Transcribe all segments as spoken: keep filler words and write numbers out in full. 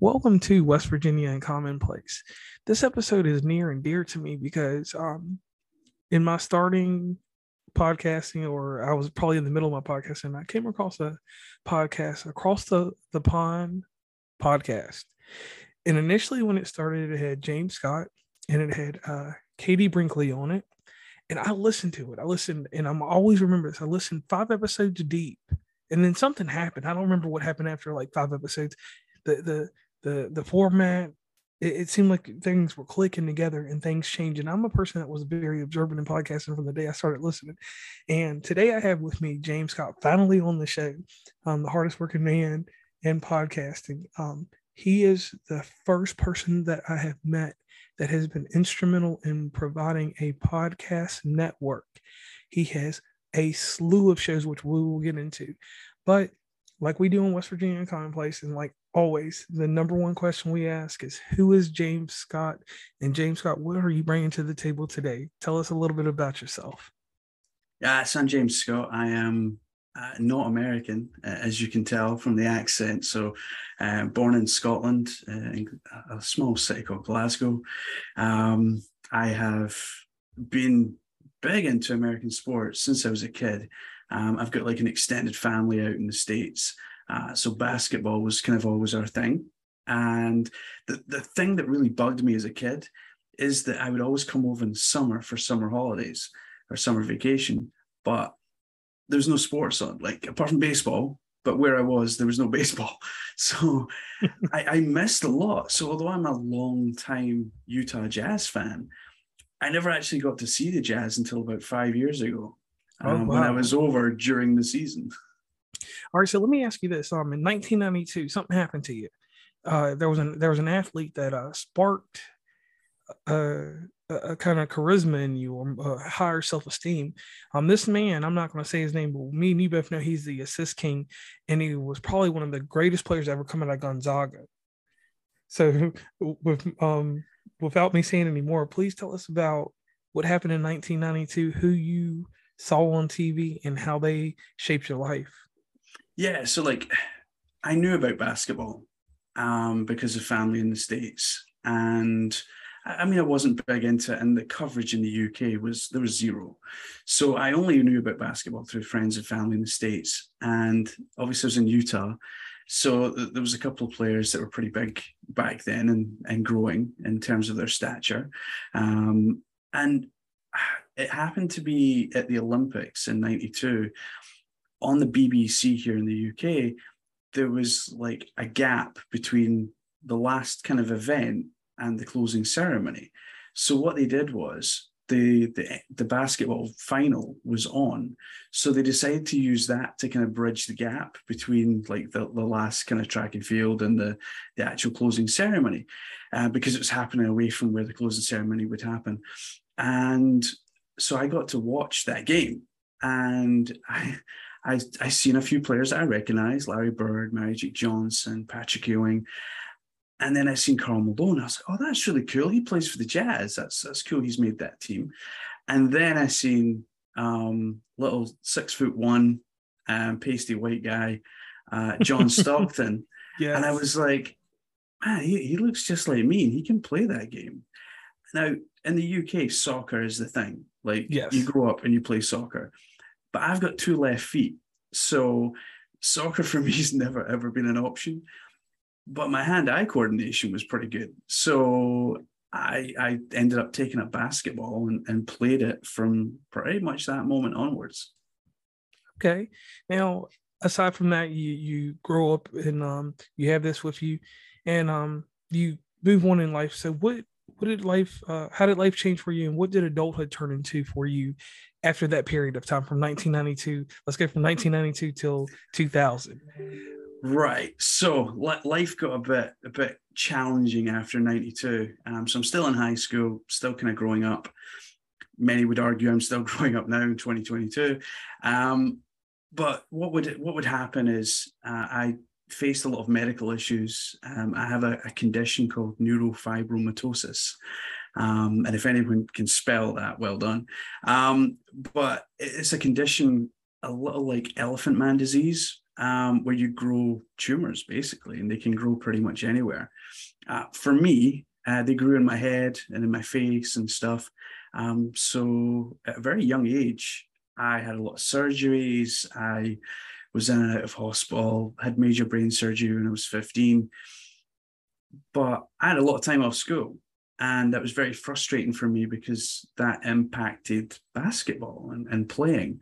Welcome to West Virginia and Commonplace. This episode is near and dear to me because um, in my starting podcasting, or I was probably in the middle of my podcasting, I came across a podcast, Across the, the Pond podcast. And initially when it started, it had James Scott and it had uh, Katie Brinkley on it. And I listened to it. I listened, and I'm always remember this. I listened five episodes deep, and then something happened. I don't remember what happened after like five episodes. The the the the format, it, it seemed like things were clicking together and things changed. And I'm a person that was very observant in podcasting from the day I started listening. And today I have with me James Scott, finally on the show, um, the hardest working man in podcasting. Um, he is the first person that I have met that has been instrumental in providing a podcast network. He has a slew of shows, which we will get into. But like we do in West Virginia and Commonplace, and like always, the number one question we ask is, who is James Scott? And James Scott, what are you bringing to the table today? Tell us a little bit about yourself. Yeah, so I'm James Scott. I am uh, not American, uh, as you can tell from the accent. So uh, born in Scotland, uh, in a small city called Glasgow. Um, I have been big into American sports since I was a kid. Um, I've got like an extended family out in the States. Uh, so basketball was kind of always our thing. And the, the thing that really bugged me as a kid is that I would always come over in the summer for summer holidays or summer vacation, but there's no sports on, like apart from baseball, but where I was, there was no baseball. So I, I missed a lot. So although I'm a long time Utah Jazz fan, I never actually got to see the Jazz until about five years ago. Um, oh, wow. When I was over during the season. All right, so let me ask you this. Um, in nineteen ninety-two, something happened to you. Uh, there was an there was an athlete that uh, sparked uh, a, a kind of charisma in you, or uh, higher self-esteem. Um, this man, I'm not going to say his name, but me and you both know he's the assist king, and he was probably one of the greatest players ever come out of Gonzaga. So, with um, without me saying any more, please tell us about what happened in nineteen ninety-two, who you saw on T V, and how they shaped your life. Yeah, so like I knew about basketball um, because of family in the States. And I mean, I wasn't big into it, and the coverage in the U K was, there was zero. So I only knew about basketball through friends and family in the States. And obviously I was in Utah. So there was a couple of players that were pretty big back then and, and growing in terms of their stature. Um, and it happened to be at the Olympics in ninety-two. On the B B C here in the U K, there was like a gap between the last kind of event and the closing ceremony. So what they did was the, the, the basketball final was on. So they decided to use that to kind of bridge the gap between like the, the last kind of track and field and the, the actual closing ceremony, uh, because it was happening away from where the closing ceremony would happen. And so I got to watch that game, and I, I, I seen a few players that I recognized: Larry Bird, Magic Johnson, Patrick Ewing. And then I seen Karl Malone. I was like, oh, that's really cool. He plays for the Jazz. That's that's cool. He's made that team. And then I seen um, little six foot one, um, pasty white guy, uh, John Stockton. Yes. And I was like, man, he, he looks just like me, and he can play that game. Now, in the U K, soccer is the thing. Like, yes. You grow up and you play soccer. But I've got two left feet. So soccer for me has never, ever been an option. But my hand-eye coordination was pretty good. So I, I ended up taking up basketball and, and played it from pretty much that moment onwards. Okay. Now, aside from that, you you grow up and um you have this with you, and um you move on in life. So what what did life uh, how did life change for you, and what did adulthood turn into for you after that period of time from nineteen ninety-two? Let's go from nineteen ninety-two till two thousand. Right. So life got a bit a bit challenging after ninety-two. Um, so I'm still in high school, still kind of growing up. Many would argue I'm still growing up now in twenty twenty-two. Um, but what would what would happen is uh, I faced a lot of medical issues. Um, I have a, a condition called neurofibromatosis. Um, and if anyone can spell that, well done. Um, but it's a condition a little like elephant man disease, um, where you grow tumors basically, and they can grow pretty much anywhere. Uh, for me, uh, they grew in my head and in my face and stuff. Um, so at a very young age, I had a lot of surgeries. I was in and out of hospital, had major brain surgery when I was fifteen. But I had a lot of time off school. And that was very frustrating for me because that impacted basketball and, and playing.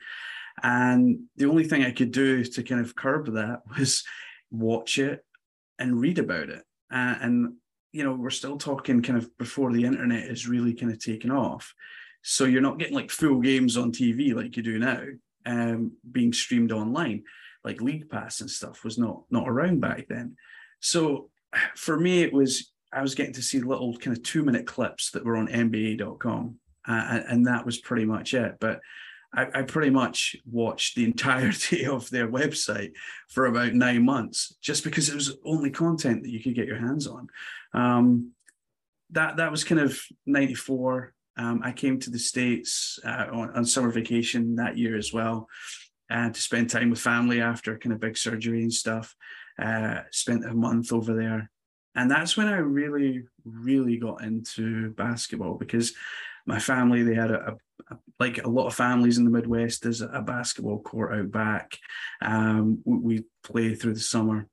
And the only thing I could do to kind of curb that was watch it and read about it. Uh, and, you know, we're still talking kind of before the internet is really kind of taken off. So you're not getting like full games on T V like you do now, um, being streamed online. Like League Pass and stuff was not not around back then. So for me, it was, I was getting to see little kind of two minute clips that were on N B A dot com. Uh, and that was pretty much it. But I, I pretty much watched the entirety of their website for about nine months, just because it was only content that you could get your hands on. Um, that, that was kind of ninety-four. Um, I came to the States uh, on, on summer vacation that year as well, uh, to spend time with family after kind of big surgery and stuff. Uh, spent a month over there. And that's when I really, really got into basketball, because my family, they had a, a like a lot of families in the Midwest, there's a, a basketball court out back. Um, we, we play through the summer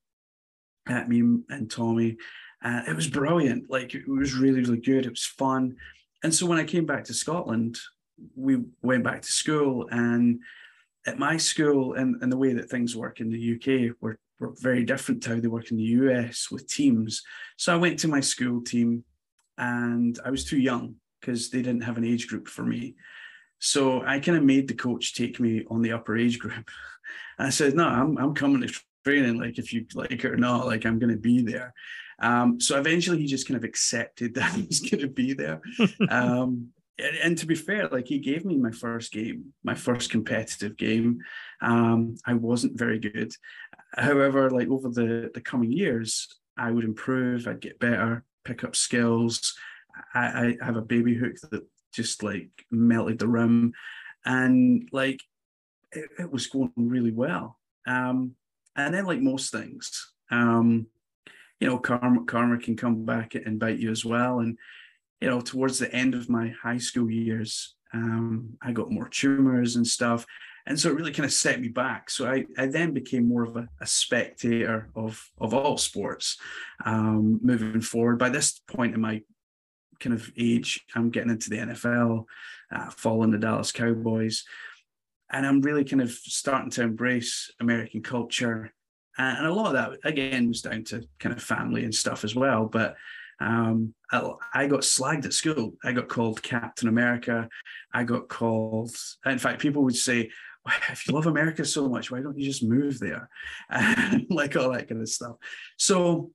at me and Tommy. And it was brilliant. Like, it was really, really good. It was fun. And so when I came back to Scotland, we went back to school. And at my school, and, and the way that things work in the U K, were were very different to how they work in the U S with teams. So I went to my school team, and I was too young because they didn't have an age group for me. So I kind of made the coach take me on the upper age group. And I said, no, I'm, I'm coming to training. Like, if you like it or not, like, I'm going to be there. Um, so eventually he just kind of accepted that I was going to be there. um, and, and to be fair, like, he gave me my first game, my first competitive game. Um, I wasn't very good. However, like, over the, the coming years, I would improve, I'd get better, pick up skills. I, I have a baby hook that just like melted the rim, and like it, it was going really well. Um, and then, like most things, um, you know, karma, karma can come back and bite you as well. And, you know, towards the end of my high school years, um, I got more tumors and stuff. And so it really kind of set me back. So I, I then became more of a, a spectator of, of all sports, um, moving forward. By this point in my kind of age, I'm getting into the N F L, uh, following the Dallas Cowboys. And I'm really kind of starting to embrace American culture. And a lot of that, again, was down to kind of family and stuff as well. But Um, I, I got slagged at school. I got called Captain America. I got called, in fact, people would say, if you love America so much, why don't you just move there? And like all that kind of stuff. So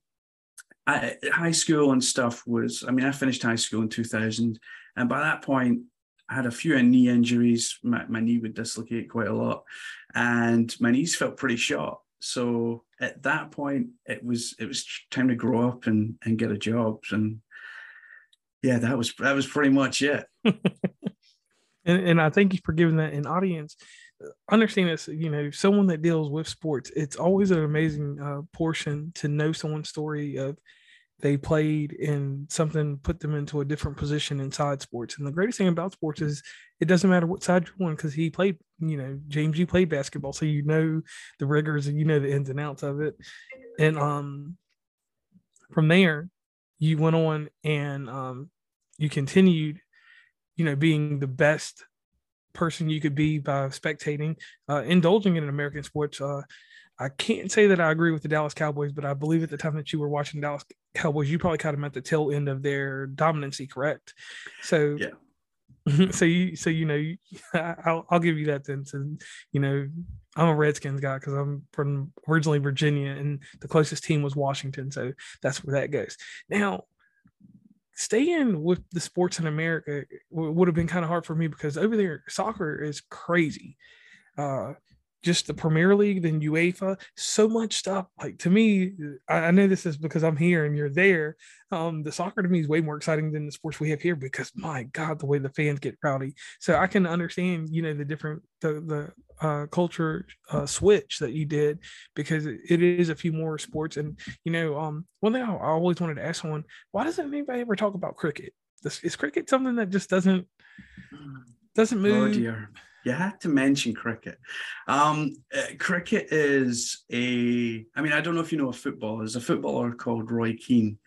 I, high school and stuff was, I mean, I finished high school in two thousand. And by that point, I had a few knee injuries. My, my knee would dislocate quite a lot. And my knees felt pretty shot. So at that point, it was it was time to grow up and, and get a job. And yeah, that was that was pretty much it. and, and I thank you for giving that an audience. Understand this, you know, someone that deals with sports, it's always an amazing uh, portion to know someone's story of they played in something, put them into a different position inside sports. And the greatest thing about sports is it doesn't matter what side you're on, because he played, you know, James, you played basketball, so you know the rigors and you know the ins and outs of it. And um, from there, you went on and um, you continued, you know, being the best person you could be by spectating, uh, indulging in American sports. Uh, I can't say that I agree with the Dallas Cowboys, but I believe at the time that you were watching Dallas Cowboys, you probably caught them at the tail end of their dominancy, correct? So, yeah. so you, so you know, I'll I'll give you that then. So, you know, I'm a Redskins guy because I'm from originally Virginia, and the closest team was Washington, so that's where that goes. Now, staying with the sports in America would have been kind of hard for me because over there, soccer is crazy. Uh, just the Premier League, then UEFA, so much stuff. Like, to me, I, I know this is because I'm here and you're there. Um, the soccer to me is way more exciting than the sports we have here because, my God, the way the fans get rowdy. So I can understand, you know, the different, the, the uh, culture uh, switch that you did, because it, it is a few more sports. And you know, um, one thing I, I always wanted to ask someone: why doesn't anybody ever talk about cricket? This, is cricket something that just doesn't doesn't Oh move? dear. You had to mention cricket. Um, uh, cricket is a, I mean, I don't know if you know a footballer. There's a footballer called Roy Keane.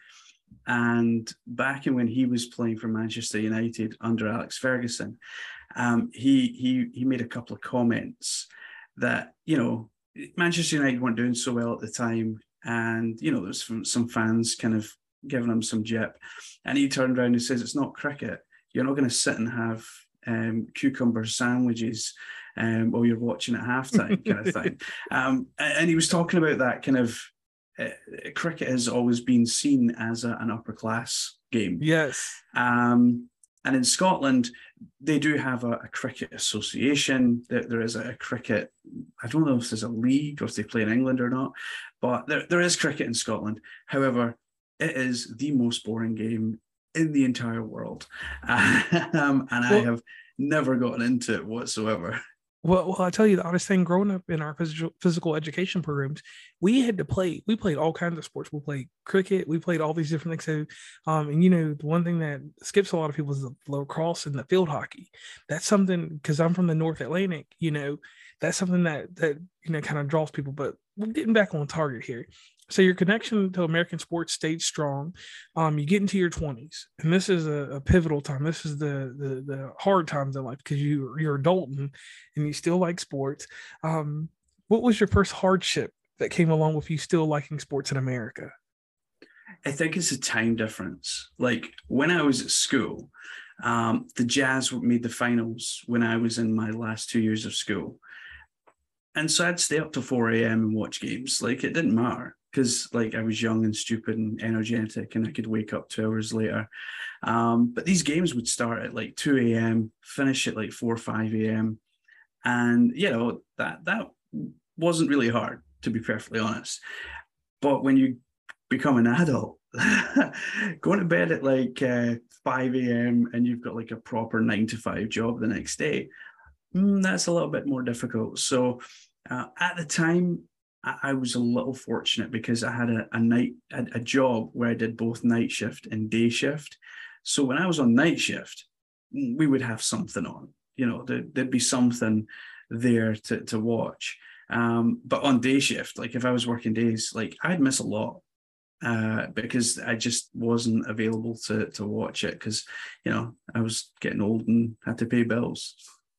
And back in when he was playing for Manchester United under Alex Ferguson, um, he, he, he made a couple of comments that, you know, Manchester United weren't doing so well at the time. And, you know, there's some, some fans kind of giving him some jip. And he turned around and says, it's not cricket. You're not going to sit and have Um, cucumber sandwiches um, while you're watching at halftime, kind of thing. Um, and he was talking about that kind of uh, cricket has always been seen as a, an upper class game. Yes. Um, and in Scotland, they do have a, a cricket association. There, there is a, a cricket, I don't know if there's a league or if they play in England or not, but there, there is cricket in Scotland. However, it is the most boring game in the entire world. Um, and well, I have never gotten into it whatsoever. Well, well, I tell you, the honest thing, growing up in our physical, physical education programs, we had to play, we played all kinds of sports. We played cricket, we played all these different things. So, um, and you know, the one thing that skips a lot of people is the lacrosse and the field hockey. That's something, because I'm from the North Atlantic, you know, that's something that, that, you know, kind of draws people. But we're getting back on target here. So your connection to American sports stayed strong. Um, you get into your twenties, and this is a, a pivotal time. This is the, the the hard times in life, because you you're adulting and you still like sports. Um, what was your first hardship that came along with you still liking sports in America? I think it's a time difference. Like when I was at school, um, the Jazz made the finals when I was in my last two years of school. And so I'd stay up till four a.m. and watch games. Like it didn't matter, because like I was young and stupid and energetic, and I could wake up two hours later. Um, but these games would start at like two a.m., finish at like four or five a.m. And, you know, that that wasn't really hard, to be perfectly honest. But when you become an adult, going to bed at like uh, five a.m. and you've got like a proper nine to five job the next day, mm, that's a little bit more difficult. So uh, at the time, I was a little fortunate because I had a, a night a, a job where I did both night shift and day shift. So when I was on night shift, we would have something on. You know, there, there'd be something there to to watch. Um, but on day shift, like if I was working days, like I'd miss a lot uh, because I just wasn't available to to watch it, because you know I was getting old and had to pay bills.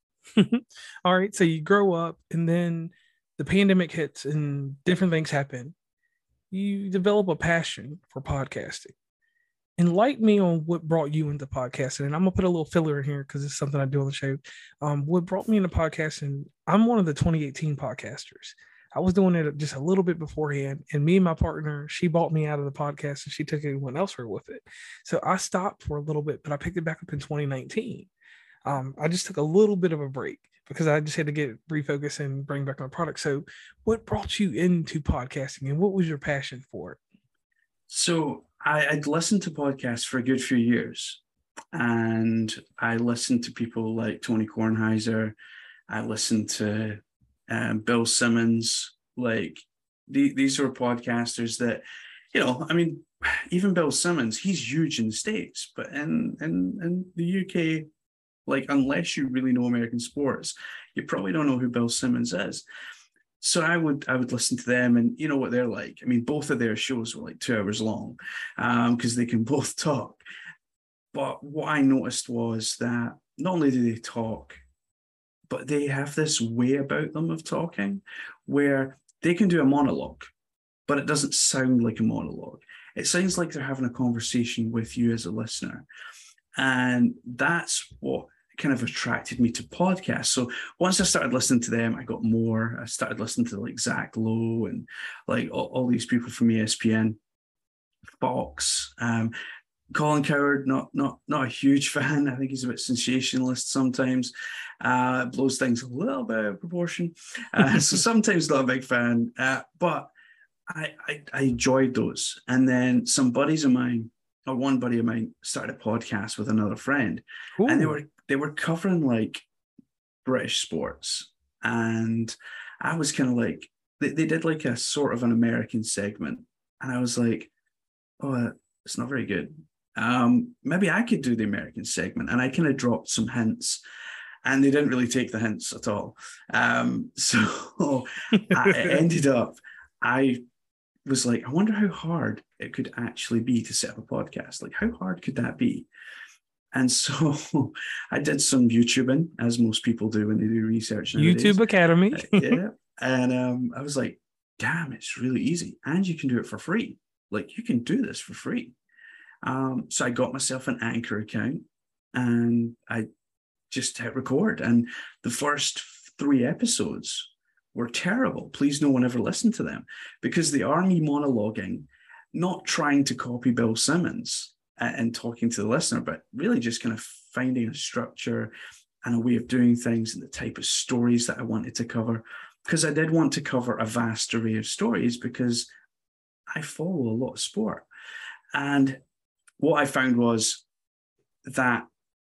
All right, so you grow up, and then the pandemic hits and different things happen. You develop a passion for podcasting. Enlighten me on what brought you into podcasting. And I'm gonna put a little filler in here because it's something I do on the show. Um, what brought me into podcasting? I'm one of the twenty eighteen podcasters. I was doing it just a little bit beforehand, and me and my partner, she bought me out of the podcast and she took everyone else with it. So I stopped for a little bit, but I picked it back up in twenty nineteen. Um, I just took a little bit of a break because I just had to get refocused and bring back my product. So what brought you into podcasting, and what was your passion for it? So I, I'd listened to podcasts for a good few years, and I listened to people like Tony Kornheiser. I listened to um, Bill Simmons. Like the, these were podcasters that, you know, I mean, even Bill Simmons, he's huge in the States, but in, in, in the U K, like, unless you really know American sports, you probably don't know who Bill Simmons is. So I would I would listen to them, and you know what they're like. I mean, both of their shows were like two hours long because um, they can both talk. But what I noticed was that not only do they talk, but they have this way about them of talking where they can do a monologue, but it doesn't sound like a monologue. It sounds like they're having a conversation with you as a listener. And that's what kind of attracted me to podcasts. So once I started listening to them, I got more. I started listening to like Zach Lowe and like all, all these people from E S P N, Fox, um, Colin Cowherd, not not not a huge fan. I think he's a bit sensationalist sometimes. Uh, blows things a little bit out of proportion. Uh, so sometimes not a big fan, uh, but I, I I enjoyed those. And then some buddies of mine, or one buddy of mine, started a podcast with another friend. Ooh. And they were they were covering like British sports. And I was kind of like, they, they did like a sort of an American segment. And I was like, oh, it's not very good. Um, maybe I could do the American segment. And I kind of dropped some hints, and they didn't really take the hints at all. Um, so I ended up, I was like, I wonder how hard it could actually be to set up a podcast. Like, how hard could that be? And so I did some YouTubing, as most people do when they do research nowadays. YouTube Academy. uh, yeah. And um, I was like, damn, it's really easy. And you can do it for free. Like, you can do this for free. Um, so I got myself an Anchor account, and I just hit record. And the first three episodes were terrible. Please no one ever listened to them, because they are me monologuing, not trying to copy Bill Simmons and talking to the listener, but really just kind of finding a structure and a way of doing things and the type of stories that I wanted to cover. Because I did want to cover a vast array of stories, because I follow a lot of sport. And what I found was that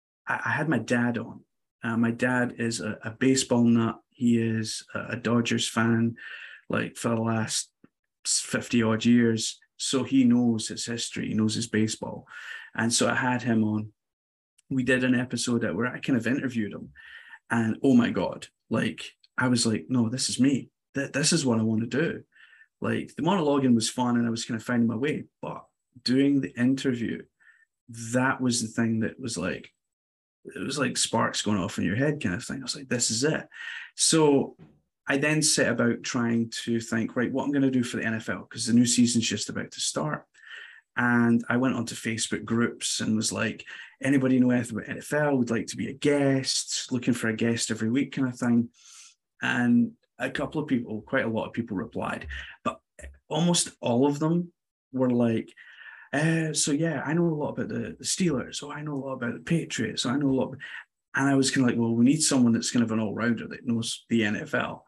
I had my dad on. Uh, my dad is a, a baseball nut. He is a Dodgers fan, like for the last fifty odd years. So he knows his history, he knows his baseball. And so I had him on. We did an episode where I kind of interviewed him. And oh my God, like, I was like, no, this is me. Th- this is what I want to do. Like, the monologuing was fun and I was kind of finding my way. But doing the interview, that was the thing that was like, it was like sparks going off in your head kind of thing. I was like, this is it. So I then set about trying to think, right, what I'm going to do for the N F L, because the new season's just about to start. And I went onto Facebook groups and was like, anybody know anything about N F L? Would like to be a guest, looking for a guest every week kind of thing. And a couple of people, quite a lot of people replied, but almost all of them were like, uh, so yeah, I know a lot about the, the Steelers. Oh, I know a lot about the Patriots. So I know a lot. About... And I was kind of like, well, we need someone that's kind of an all-rounder that knows the N F L.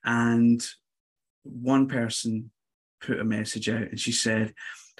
And one person put a message out and she said,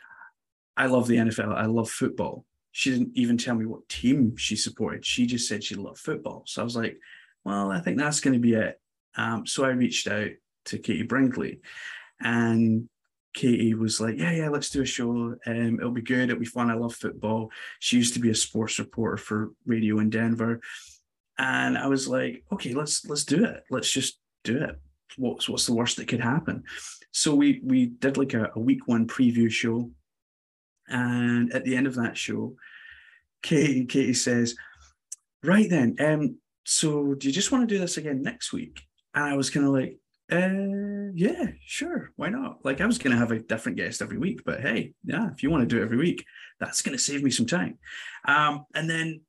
I love the N F L. I love football. She didn't even tell me what team she supported. She just said she loved football. So I was like, well, I think that's going to be it. Um, so I reached out to Katie Brinkley, and Katie was like, yeah, yeah, let's do a show. Um, it'll be good. It'll be fun. I love football. She used to be a sports reporter for radio in Denver. And I was like, okay, let's let's do it. Let's just do it. What's what's the worst that could happen? So we we did like a, a week one preview show. And at the end of that show, Katie, Katie says, right then, um, so do you just want to do this again next week? And I was kind of like, uh, yeah, sure, why not? Like, I was going to have a different guest every week, but hey, yeah, if you want to do it every week, that's going to save me some time. Um, and then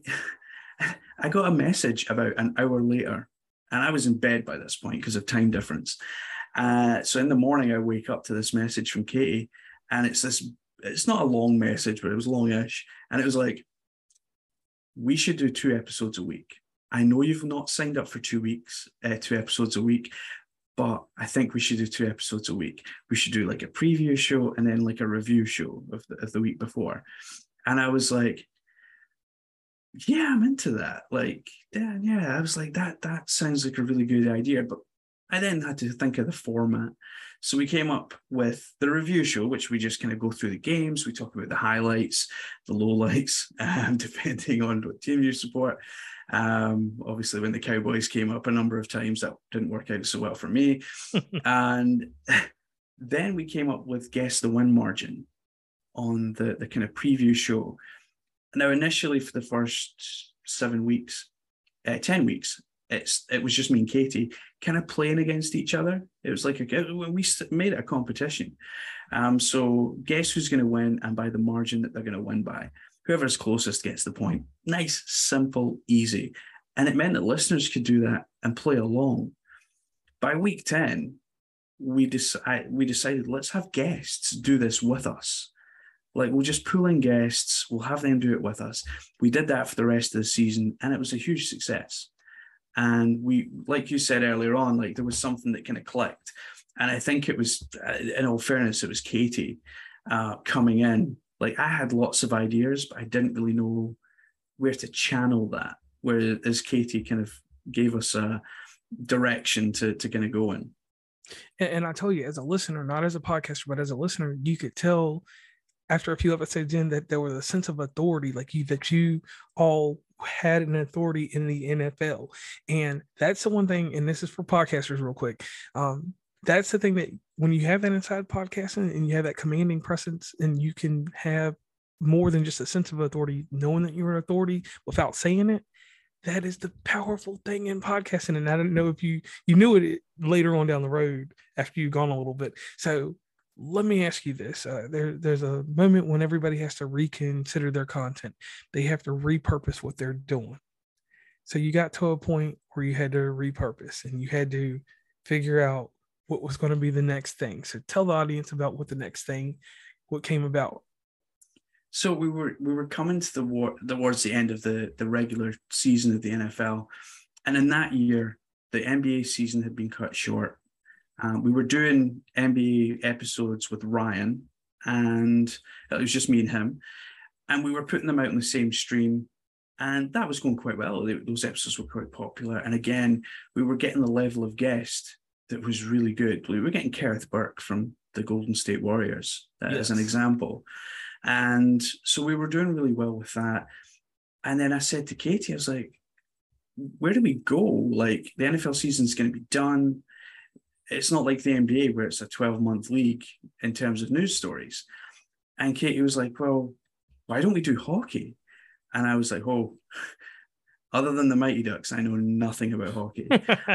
I got a message about an hour later, and I was in bed by this point because of time difference. Uh, so in the morning, I wake up to this message from Katie, and it's this, it's not a long message, but it was longish. And it was like, we should do two episodes a week. I know you've not signed up for two weeks, uh, two episodes a week, but I think we should do two episodes a week. We should do like a preview show and then like a review show of the, of the week before. And I was like, yeah, I'm into that. Like, yeah, yeah. I was like, that, that sounds like a really good idea. But I then had to think of the format. So we came up with the review show, which we just kind of go through the games. We talk about the highlights, the lowlights, um, depending on what team you support. Um, obviously, when the Cowboys came up a number of times, that didn't work out so well for me. And then we came up with Guess the Win Margin on the, the kind of preview show. Now, initially for the first seven weeks, uh, ten weeks, it's it was just me and Katie kind of playing against each other. It was like a, we made it a competition. Um, so guess who's going to win, and by the margin that they're going to win by. Whoever's closest gets the point. Nice, simple, easy. And it meant that listeners could do that and play along. By week ten, we, deci- we decided, let's have guests do this with us. Like, we'll just pull in guests, we'll have them do it with us. We did that for the rest of the season, and it was a huge success. And we, like you said earlier on, like there was something that kind of clicked. And I think it was, in all fairness, it was Katie uh, coming in. Like, I had lots of ideas, but I didn't really know where to channel that. Whereas Katie kind of gave us a, direction to to kind of go in. And, and I tell you, as a listener, not as a podcaster, but as a listener, you could tell after a few episodes in that there was a sense of authority, like you, that you all had an authority in the N F L. And that's the one thing, and this is for podcasters real quick. Um, that's the thing that when you have that inside podcasting and you have that commanding presence and you can have more than just a sense of authority, knowing that you're an authority without saying it, that is the powerful thing in podcasting. And I don't know if you, you knew it later on down the road after you've gone a little bit. So let me ask you this. Uh, there, there's a moment when everybody has to reconsider their content. They have to repurpose what they're doing. So you got to a point where you had to repurpose and you had to figure out what was going to be the next thing. So tell the audience about what the next thing, what came about. So we were we were coming to the war, towards the end of the, the regular season of the N F L. And in that year, the N B A season had been cut short. Um, we were doing N B A episodes with Ryan, and it was just me and him. And we were putting them out on the same stream, and that was going quite well. They, those episodes were quite popular. And again, we were getting the level of guest that was really good. We were getting Kerith Burke from the Golden State Warriors, uh, yes. as an example. And so we were doing really well with that. And then I said to Katie, I was like, where do we go? Like, the N F L season's going to be done. It's not like the N B A where it's a twelve-month league in terms of news stories. And Katie was like, well, why don't we do hockey? And I was like, oh, other than the Mighty Ducks, I know nothing about hockey.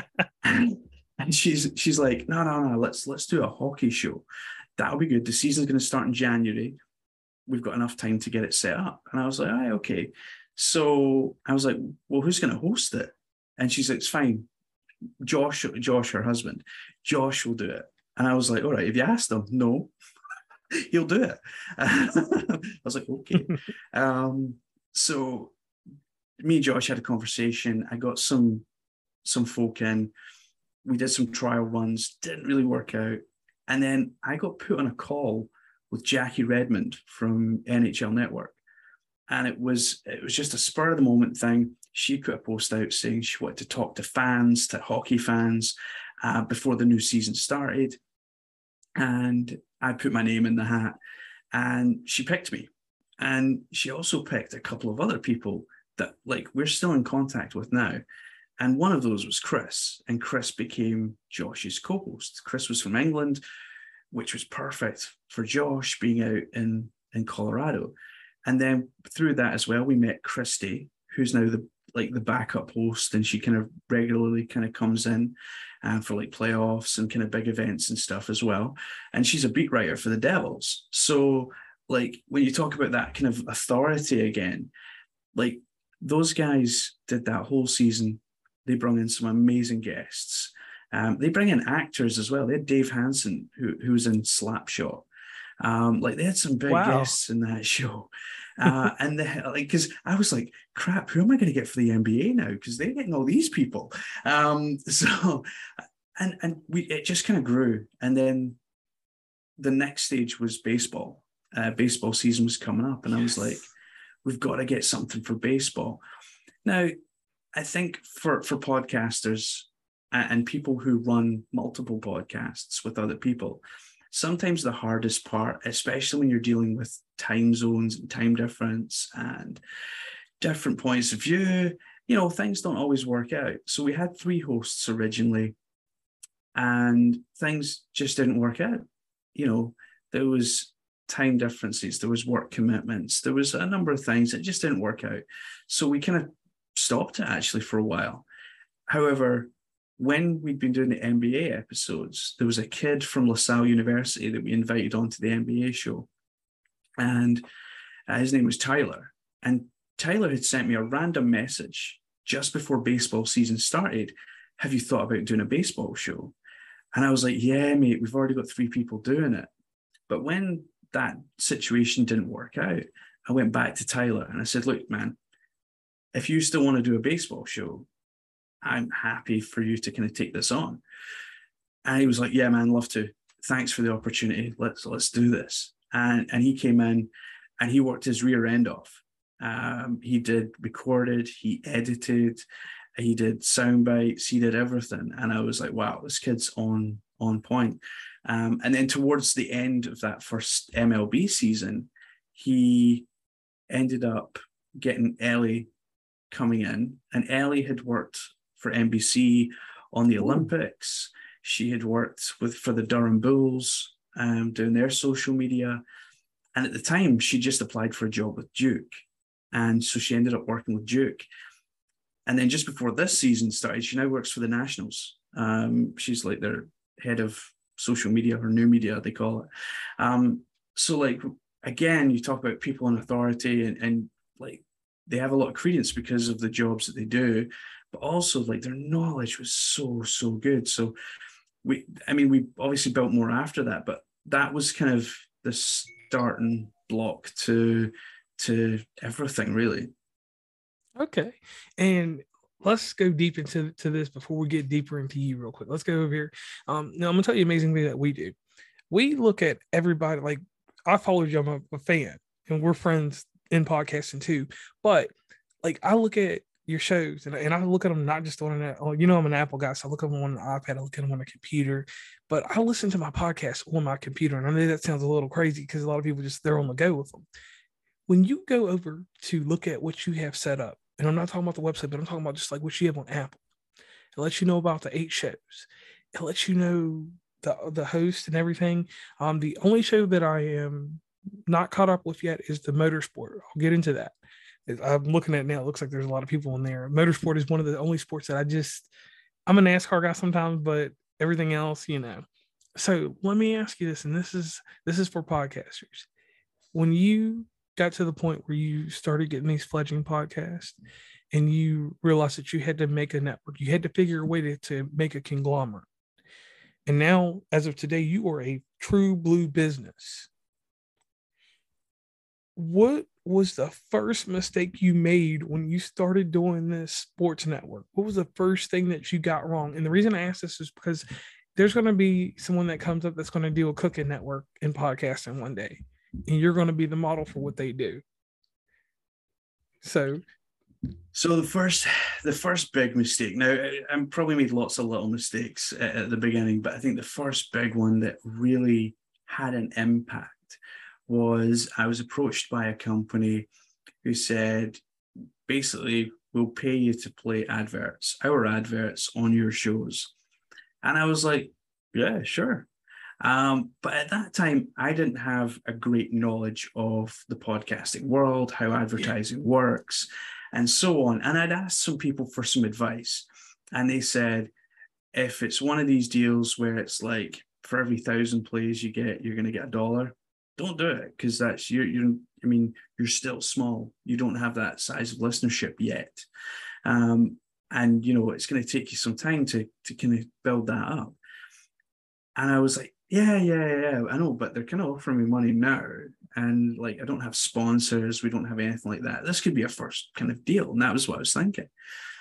And she's she's like, no, no, no, let's let's do a hockey show. That'll be good. The season's going to start in January. We've got enough time to get it set up. And I was like, aye, okay. So I was like, well, who's going to host it? And she's like, it's fine. Josh, Josh, her husband, Josh will do it. And I was like, all right, have you asked him? No, he'll do it. I was like, okay. um, so me and Josh had a conversation. I got some, some folk in. We did some trial runs, didn't really work out. And then I got put on a call with Jackie Redmond from N H L Network. And it was it was just a spur of the moment thing. She put a post out saying she wanted to talk to fans, to hockey fans, uh, before the new season started. And I put my name in the hat and she picked me. And she also picked a couple of other people that, like, we're still in contact with now. And one of those was Chris. And Chris became Josh's co-host. Chris was from England, which was perfect for Josh being out in, in Colorado. And then through that as well, we met Christy, who's now the like the backup host, and she kind of regularly kind of comes in um, for like playoffs and kind of big events and stuff as well. And she's a beat writer for the Devils. So like when you talk about that kind of authority again, like those guys did that whole season. They brought in some amazing guests. Um, they bring in actors as well. They had Dave Hansen, who, who was in Slapshot. Um, like they had some big wow. guests in that show. Uh, and they, like, because I was like, crap, who am I going to get for the N B A now? Because they're getting all these people. Um, so, and and we it just kind of grew. And then the next stage was baseball. Uh, baseball season was coming up, and yes. I was like, we've got to get something for baseball. Now, I think for for podcasters and, and people who run multiple podcasts with other people, sometimes the hardest part, especially when you're dealing with time zones and time difference and different points of view, you know, things don't always work out. So we had three hosts originally and things just didn't work out. You know, there was time differences, there was work commitments, there was a number of things that just didn't work out. So we kind of stopped it actually for a while. However, when we'd been doing the N B A episodes, there was a kid from LaSalle University that we invited onto the N B A show. And uh, his name was Tyler. And Tyler had sent me a random message just before baseball season started. Have you thought about doing a baseball show? And I was like, yeah, mate, we've already got three people doing it. But when that situation didn't work out, I went back to Tyler and I said, look, man, if you still want to do a baseball show, I'm happy for you to kind of take this on. And he was like, yeah, man, love to. Thanks for the opportunity. Let's let's do this. And and he came in and he worked his rear end off. Um, he did recorded, he edited, he did sound bites, he did everything. And I was like, wow, this kid's on on point. Um, and then towards the end of that first M L B season, he ended up getting Ellie coming in. And Ellie had worked for N B C on the Ooh. Olympics. She had worked with for the Durham Bulls, um, doing their social media. And at the time, she just applied for a job with Duke. And so she ended up working with Duke. And then just before this season started, she now works for the Nationals. Um, she's like their head of social media or new media, they call it. Um, so like, again, you talk about people in authority and, and like they have a lot of credence because of the jobs that they do, but also like their knowledge was so, so good. So we, I mean, we obviously built more after that, but that was kind of the starting block to, to everything really. Okay. And let's go deep into to this before we get deeper into you real quick. Let's go over here. Um, now I'm gonna tell you the amazing thing that we do. We look at everybody, like I followed you, I'm a, a fan, and we're friends in podcasting too. But like I look at your shows and, and I look at them not just on an, oh, you know, I'm an Apple guy, so I look at them on an iPad, I look at them on a computer, but I listen to my podcast on my computer. And I know that sounds a little crazy because a lot of people just they're on the go with them. When you go over to look at what you have set up, and I'm not talking about the website, but I'm talking about just like what you have on Apple. It lets you know about the eight shows. It lets you know the the host and everything. Um, the only show that I am not caught up with yet is the motorsport. I'll get into that. I'm looking at it now. It looks like there's a lot of people in there. Motorsport is one of the only sports that I just, I'm a NASCAR guy sometimes, but everything else, you know. So let me ask you this, and this is this is for podcasters. When you got to the point where you started getting these fledgling podcasts and you realized that you had to make a network, you had to figure a way to, to make a conglomerate. And now, as of today, you are a true blue business. What was the first mistake you made when you started doing this sports network? What was the first thing that you got wrong? And the reason I ask this is because there's going to be someone that comes up that's going to do a cooking network in podcasting one day. And you're going to be the model for what they do. So, so the first, the first big mistake. Now, I probably made lots of little mistakes at, at the beginning, but I think the first big one that really had an impact was I was approached by a company who said, basically, we'll pay you to play adverts, our adverts on your shows, and I was like, yeah, sure. Um, but at that time, I didn't have a great knowledge of the podcasting world, how advertising works, and so on. And I'd asked some people for some advice, and they said, if it's one of these deals where it's like for every thousand plays you get, you're going to get a dollar, don't do it, because that's you're, you're. I mean, you're still small. You don't have that size of listenership yet, um, and you know it's going to take you some time to to kind of build that up. And I was like, yeah, yeah, yeah, I know, but they're kind of offering me money now. And like, I don't have sponsors. We don't have anything like that. This could be a first kind of deal. And that was what I was thinking.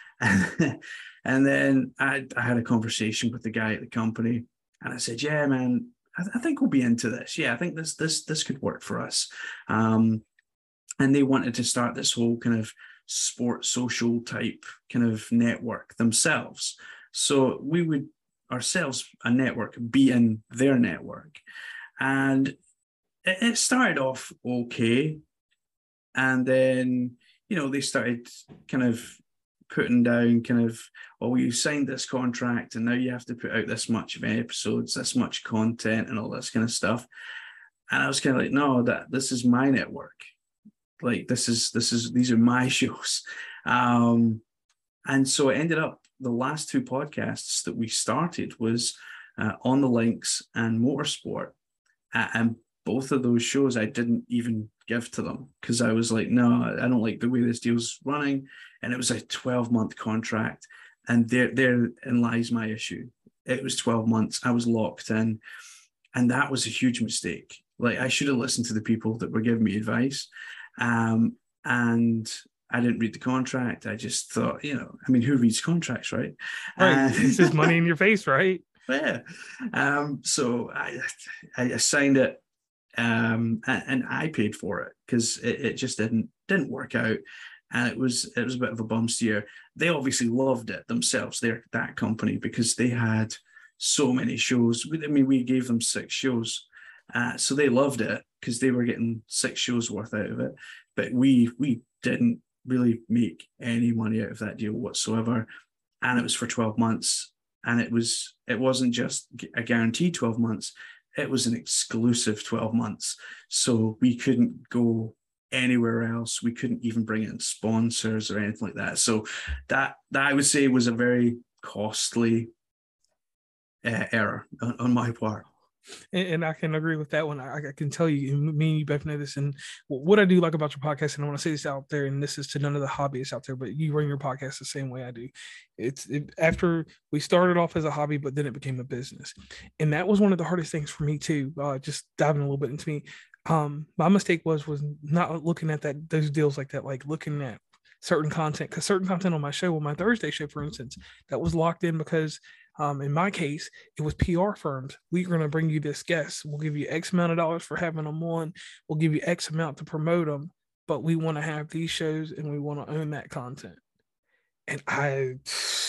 And then I, I had a conversation with the guy at the company and I said, yeah, man, I, th- I think we'll be into this. Yeah, I think this, this, this could work for us. Um, and they wanted to start this whole kind of sports social type kind of network themselves. So we would, ourselves a network be in their network, and it, it started off okay, and then you know they started kind of putting down kind of, oh, you signed this contract and now you have to put out this much of episodes, this much content and all this kind of stuff. And I was kind of like, no, that this is my network, like this is this is these are my shows. Um and so it ended up the last two podcasts that we started was uh, On the Links and Motorsport. Uh, and both of those shows I didn't even give to them because I was like, no, I don't like the way this deal's running. And it was a twelve month contract. And there, therein lies my issue. It was twelve months. I was locked in. And that was a huge mistake. Like I should have listened to the people that were giving me advice. Um, and I didn't read the contract. I just thought, you know, I mean, who reads contracts, right? Right. And this is money in your face, right? Yeah. Um, so I, I signed it, um, and, and I paid for it because it, it just didn't didn't work out. And it was it was a bit of a bum steer. They obviously loved it themselves, they're that company, because they had so many shows. I mean, we gave them six shows. Uh, so they loved it because they were getting six shows worth out of it. But we we didn't really make any money out of that deal whatsoever. And it was for twelve months. And it was it wasn't just a guaranteed twelve months. It was an exclusive twelve months. So we couldn't go anywhere else. We couldn't even bring in sponsors or anything like that. So that, that I would say was a very costly uh, error on, on my part. And, and I can agree with that one. I, I can tell you, and me and you both know this. And what I do like about your podcast, and I want to say this out there, and this is to none of the hobbyists out there, but you run your podcast the same way I do. It's it, after we started off as a hobby, but then it became a business, and that was one of the hardest things for me too. Uh, just diving a little bit into me, um, my mistake was was not looking at that those deals like that, like looking at certain content, because certain content on my show, on my Thursday show, for instance, that was locked in because. Um, in my case, it was P R firms. We're going to bring you this guest. We'll give you X amount of dollars for having them on. We'll give you X amount to promote them, but we want to have these shows and we want to own that content. And I,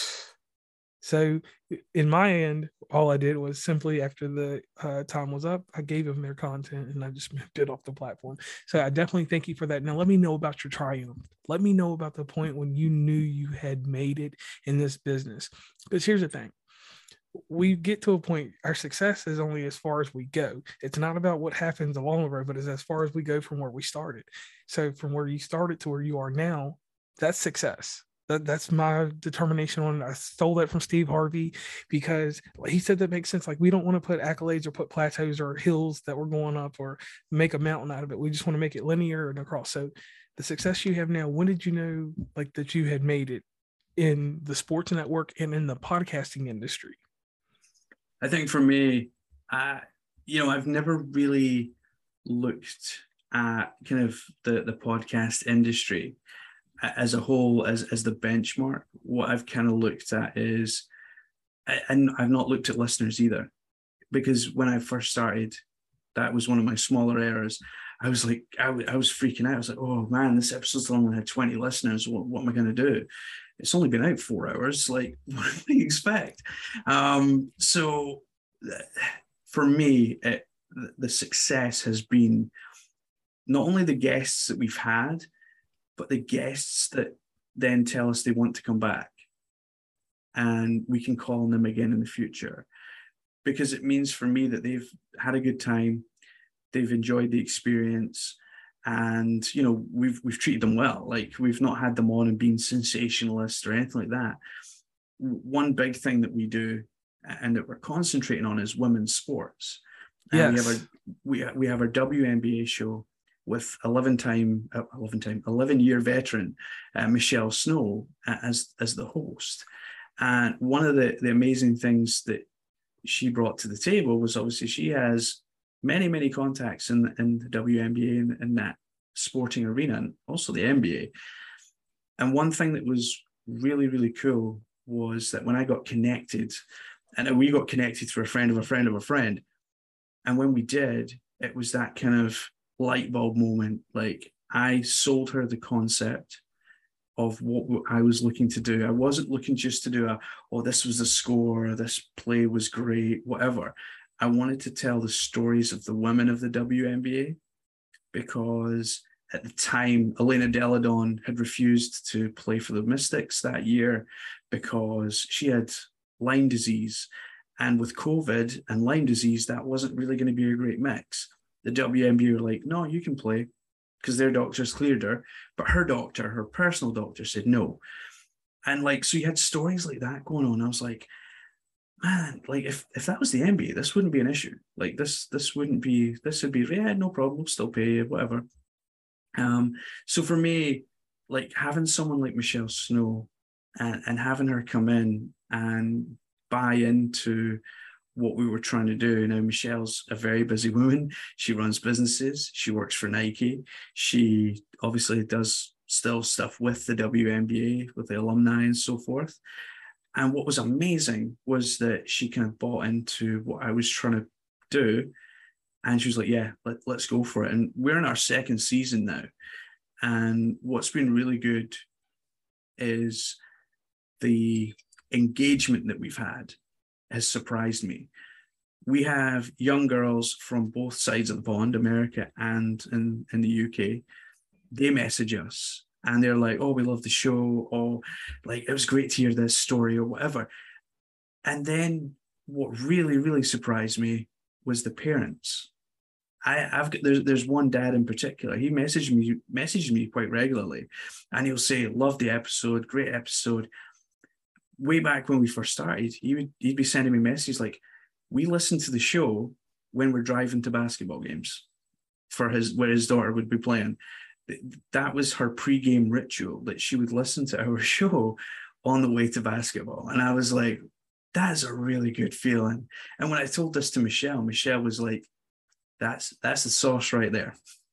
so in my end, all I did was simply after the uh, time was up, I gave them their content and I just moved it off the platform. So I definitely thank you for that. Now let me know about your triumph. Let me know about the point when you knew you had made it in this business. Because here's the thing. We get to a point, our success is only as far as we go. It's not about what happens along the road, but it's as far as we go from where we started. So from where you started to where you are now, that's success. That, that's my determination on it. I stole that from Steve Harvey because he said that makes sense. Like, we don't want to put accolades or put plateaus or hills that we're going up or make a mountain out of it. We just want to make it linear and across. So the success you have now, when did you know like that you had made it in the sports network and in the podcasting industry? I think for me, uh, you know, I've never really looked at kind of the, the podcast industry as a whole, as, as the benchmark. What I've kind of looked at is, and I've not looked at listeners either, because when I first started, that was one of my smaller errors. I was like, I, I was freaking out. I was like, oh man, this episode's only had twenty listeners. What, what am I going to do? It's only been out four hours. Like, what do you expect? Um, so for me, it, the success has been not only the guests that we've had, but the guests that then tell us they want to come back and we can call on them again in the future, because it means for me that they've had a good time, they've enjoyed the experience, and you know, we've we've treated them well. Like, we've not had them on and been sensationalist or anything like that. One big thing that we do and that we're concentrating on is women's sports. And yes. we have our we, we have our W N B A show with eleven time uh, eleven time eleven year veteran uh, Michelle Snow as as the host. And one of the the amazing things that she brought to the table was, obviously, she has many many contacts in in the W N B A and in that sporting arena, and also the N B A. And one thing that was really really cool was that when I got connected, and we got connected through a friend of a friend of a friend, and when we did, it was that kind of light bulb moment. Like, I sold her the concept of what I was looking to do. I wasn't looking just to do a, oh, this was the score, this play was great, whatever. I wanted to tell the stories of the women of the W N B A, because at the time, Elena Delle Donne had refused to play for the Mystics that year because she had Lyme disease. And with COVID and Lyme disease, that wasn't really going to be a great mix. The W N B A were like, no, you can play, because their doctors cleared her. But her doctor, her personal doctor, said no. And like, so you had stories like that going on. I was like, man, like if, if that was the N B A, this wouldn't be an issue. Like this, this wouldn't be, this would be, yeah, no problem, still pay you, whatever. Um, so for me, like having someone like Michelle Snow and, and having her come in and buy into what we were trying to do. Now, Michelle's a very busy woman. She runs businesses. She works for Nike. She obviously does still stuff with the W N B A, with the alumni and so forth. And what was amazing was that she kind of bought into what I was trying to do. And she was like, yeah, let, let's go for it. And we're in our second season now. And what's been really good is the engagement that we've had has surprised me. We have young girls from both sides of the pond, America and in, in the U K. They message us and they're like, oh, we love the show, or like, it was great to hear this story or whatever. And then what really, really surprised me was the parents. I, I've got there's there's one dad in particular. He messaged me messaged me quite regularly, and he'll say, "Love the episode, great episode." Way back when we first started, he would he'd be sending me messages like, "We listen to the show when we're driving to basketball games, for his where his daughter would be playing." That was her pre-game ritual, that she would listen to our show on the way to basketball, and I was like, "That's a really good feeling." And when I told this to Michelle, Michelle was like, That's that's the sauce right there.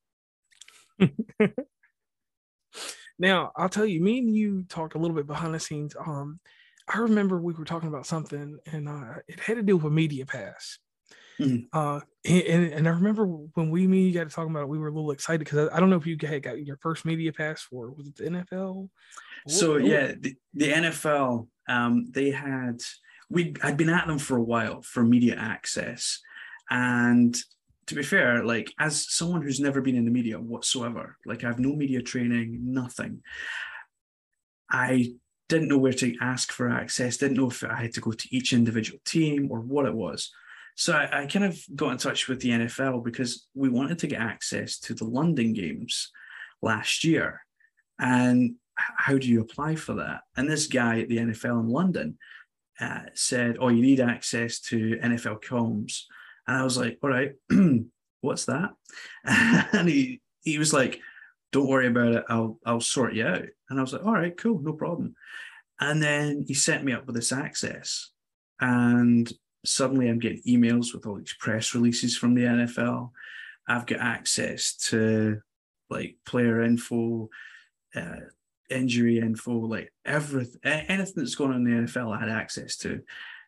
Now, I'll tell you, me and you talked a little bit behind the scenes. Um, I remember we were talking about something, and uh, it had to do with a media pass. Mm-hmm. Uh, and, and I remember when we me and you got to talking about it, we were a little excited because I, I don't know if you had got your first media pass for, was it the N F L? So what, yeah, the, the N F L, um, they had we I'd been at them for a while for media access, and to be fair, like, as someone who's never been in the media whatsoever, like, I have no media training, nothing. I didn't know where to ask for access, didn't know if I had to go to each individual team or what it was. So I, I kind of got in touch with the N F L because we wanted to get access to the London games last year. And how do you apply for that? And this guy at the N F L in London uh, said, oh, you need access to N F L comms. And I was like, all right, what's that? And he he was like, don't worry about it. I'll I'll sort you out. And I was like, all right, cool, no problem. And then he set me up with this access. And suddenly I'm getting emails with all these press releases from the N F L. I've got access to like player info, uh, injury info, like everything, anything that's going on in the N F L I had access to.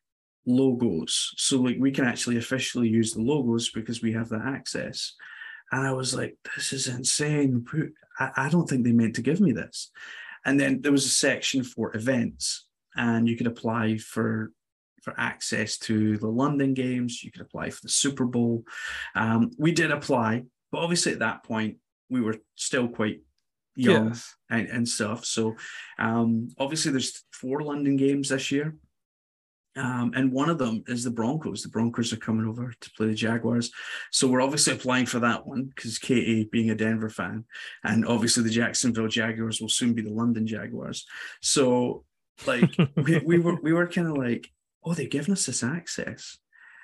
Logos, so like we can actually officially use the logos because we have that access. And I was like, this is insane. I, I don't think they meant to give me this. And then there was a section for events, and you could apply for for access to the London games. You could apply for the Super Bowl. Um, we did apply, but obviously at that point we were still quite young. Yes. and, and stuff. So um, obviously there's four London games this year. Um, and one of them is the Broncos. The Broncos are coming over to play the Jaguars. So we're obviously applying for that one because Katie being a Denver fan, and obviously the Jacksonville Jaguars will soon be the London Jaguars. So like we, we were we were kind of like, oh, they've given us this access.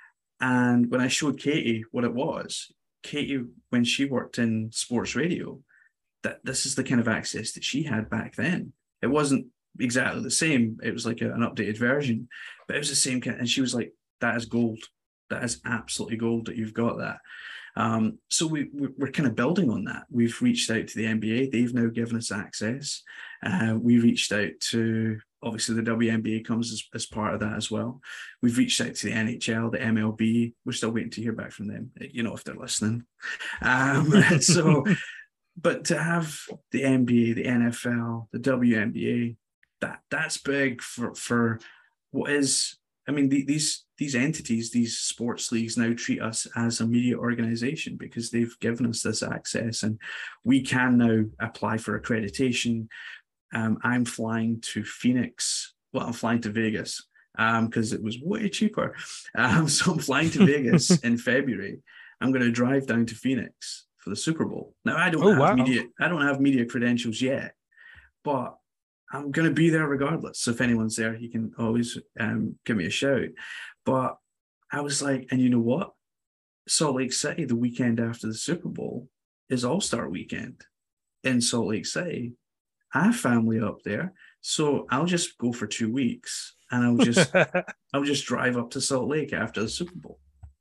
And when I showed Katie what it was, Katie, when she worked in sports radio, that this is the kind of access that she had back then. It wasn't exactly the same. It was like a, an updated version, but it was the same kind. And she was like, that is gold. That is absolutely gold that you've got that. Um, so we, we're kind of building on that. We've reached out to the N B A. They've now given us access. Uh, we reached out to, obviously the W N B A comes as, as part of that as well. We've reached out to the N H L, the M L B. We're still waiting to hear back from them, you know, if they're listening. Um, so, but to have the N B A, the N F L, the W N B A, that that's big for, for what is, I mean, the, these these entities, these sports leagues now treat us as a media organization because they've given us this access, and we can now apply for accreditation. Um, I'm flying to Phoenix. Well, I'm flying to Vegas because um, it was way cheaper. Um, so I'm flying to Vegas in February. I'm going to drive down to Phoenix for the Super Bowl. Now, I don't oh, have wow. media. I don't have media credentials yet, but I'm going to be there regardless. So if anyone's there, you can always um, give me a shout. But I was like, and you know what? Salt Lake City, the weekend after the Super Bowl, is All-Star Weekend in Salt Lake City. I have family up there, so I'll just go for two weeks, and I'll just I'll just drive up to Salt Lake after the Super Bowl.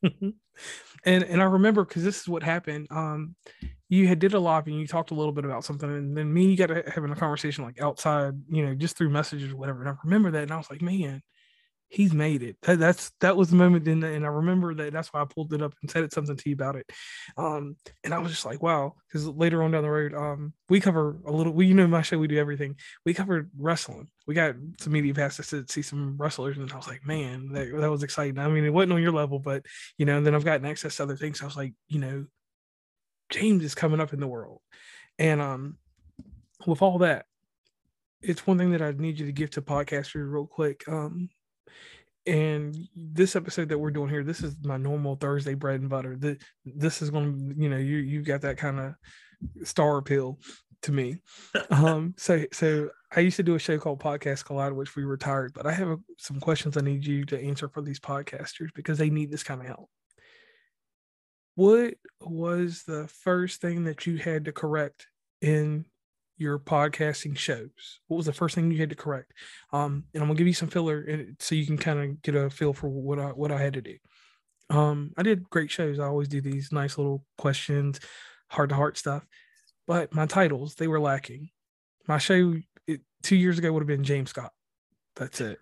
and and I remember because this is what happened. Um, you had did a live and you talked a little bit about something, and then me and you got having a conversation like outside, you know, just through messages or whatever. And I remember that, and I was like, man, he's made it. That, that's that was the moment. Then, and I remember that. That's why I pulled it up and said something to you about it. Um, and I was just like, wow. Because later on down the road, um, we cover a little. We, you know, my show, we do everything. We covered wrestling. We got some media passes to see some wrestlers, and I was like, man, that, that was exciting. I mean, it wasn't on your level, but you know. And then I've gotten access to other things. So I was like, you know, James is coming up in the world, and um, with all that, it's one thing that I need you to give to podcasters real quick. Um, and this episode that we're doing here, this is my normal Thursday bread and butter. The, this is going to, you know, you you got that kind of star appeal to me. um, so so I used to do a show called Podcast Collide, which we retired. But I have a, some questions I need you to answer for these podcasters because they need this kind of help. What was the first thing that you had to correct in your podcasting shows? What was the first thing you had to correct? Um, and I'm gonna give you some filler so you can kind of get a feel for what I what I had to do. Um, I did great shows. I always do these nice little questions, heart to heart stuff. But my titles, they were lacking. My show it, two years ago would have been James Scott. That's it.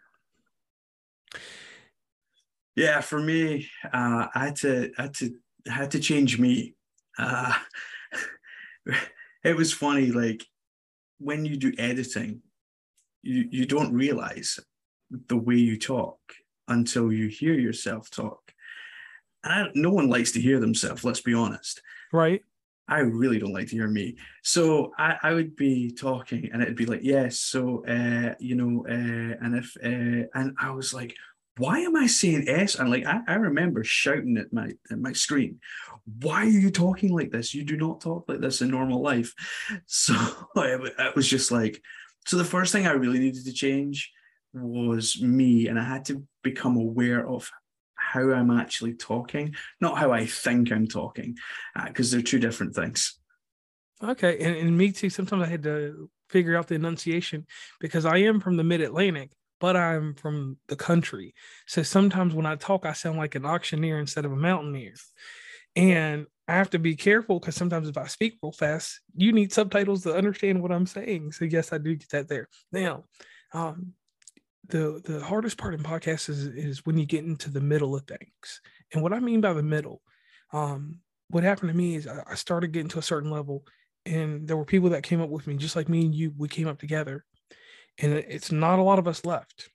Yeah, for me, uh, I had to, I had to, I had to change me. Uh, it was funny, like when you do editing, you you don't realize the way you talk until you hear yourself talk. And I, no one likes to hear themselves. Let's be honest. Right. I really don't like to hear me. So I, I would be talking and it'd be like, yes, so, uh, you know, uh, and if, uh, and I was like, why am I saying S? And like, I, I remember shouting at my, at my screen, why are you talking like this? You do not talk like this in normal life. So it, it was just like, so the first thing I really needed to change was me. And I had to become aware of how I'm actually talking, not how I think I'm talking, because uh, they're two different things. Okay. And, and me too. Sometimes I had to figure out the enunciation because I am from the mid-Atlantic, but I'm from the country. So sometimes when I talk, I sound like an auctioneer instead of a mountaineer. And I have to be careful because sometimes if I speak real fast, you need subtitles to understand what I'm saying. So yes, I do get that there. Now, um, the the hardest part in podcasts is, is when you get into the middle of things. And what I mean by the middle, um, what happened to me is I, I started getting to a certain level, and there were people that came up with me, just like me and you, we came up together. And it, it's not a lot of us left.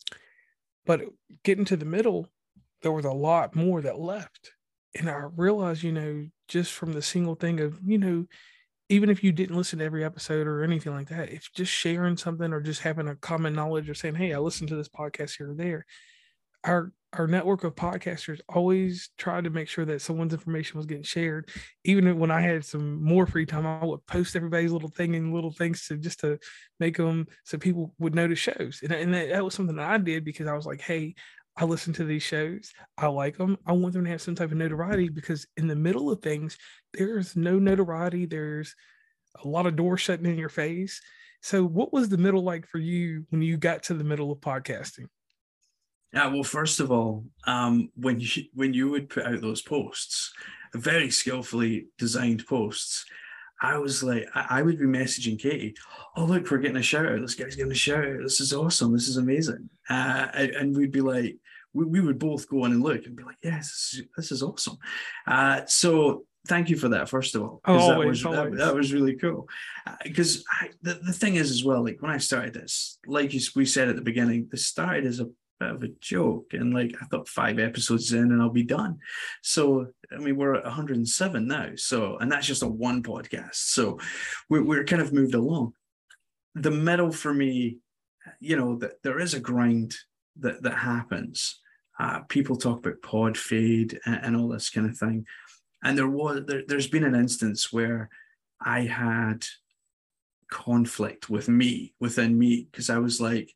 But getting to the middle, there was a lot more that left. And I realized, you know, just from the single thing of, you know, even if you didn't listen to every episode or anything like that, if just sharing something or just having a common knowledge or saying, hey, I listened to this podcast here or there, our our network of podcasters always tried to make sure that someone's information was getting shared. Even when I had some more free time, I would post everybody's little thing and little things to just to make them so people would notice shows. And, and that, that was something that I did because I was like, hey, I listen to these shows. I like them. I want them to have some type of notoriety because in the middle of things, there's no notoriety. There's a lot of doors shutting in your face. So what was the middle like for you when you got to the middle of podcasting? Yeah, well, first of all, um, when you when you would put out those posts, very skillfully designed posts, I was like, I, I would be messaging Katie, oh, look, we're getting a shout out. This guy's getting a shout out. This is awesome. This is amazing. Uh, and, and we'd be like, we, we would both go in and look and be like, yes, this is, this is awesome. Uh, so thank you for that, first of all. Oh, that always, was, always. That, that was really cool. Because uh, the, the thing is as well, like when I started this, like you, we said at the beginning, this started as a bit of a joke, and like I thought five episodes in and I'll be done. So I mean we're at one hundred seven now, so and that's just a one podcast, so we're, we're kind of moved along. The middle for me, you know, that there is a grind that that happens. Uh, people talk about pod fade and, and all this kind of thing, and there was there, there's been an instance where I had conflict with me within me because I was like,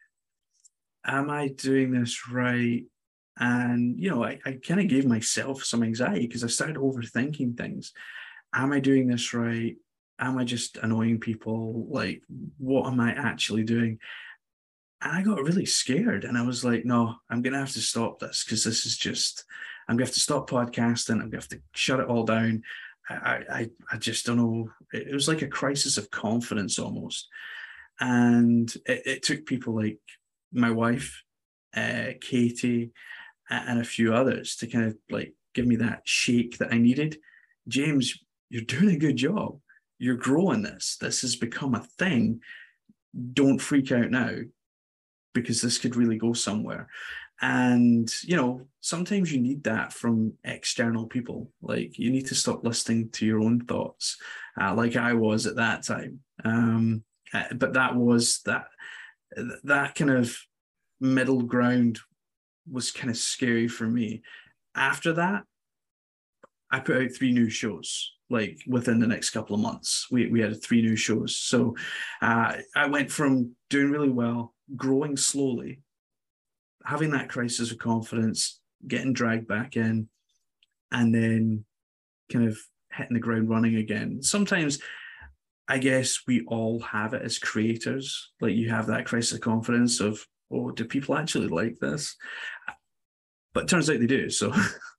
am I doing this right? And, you know, I, I kind of gave myself some anxiety because I started overthinking things. Am I doing this right? Am I just annoying people? Like, what am I actually doing? And I got really scared. And I was like, no, I'm going to have to stop this because this is just, I'm going to have to stop podcasting. I'm going to have to shut it all down. I, I, I just don't know. It was like a crisis of confidence almost. And it, it took people like my wife uh, Katie, and a few others to kind of like give me that shake that I needed. James, you're doing a good job. You're growing this. This has become a thing. Don't freak out now, because this could really go somewhere. And, you know, sometimes you need that from external people. Like, you need to stop listening to your own thoughts, uh, like I was at that time. Um, uh, but that was that, that kind of middle ground was kind of scary for me. After that, I put out three new shows. Like within the next couple of months, we, we had three new shows. So uh, I went from doing really well, growing slowly, having that crisis of confidence, getting dragged back in, and then kind of hitting the ground running again. Sometimes I guess we all have it as creators. Like, you have that crisis of confidence of, oh, do people actually like this? But it turns out they do. So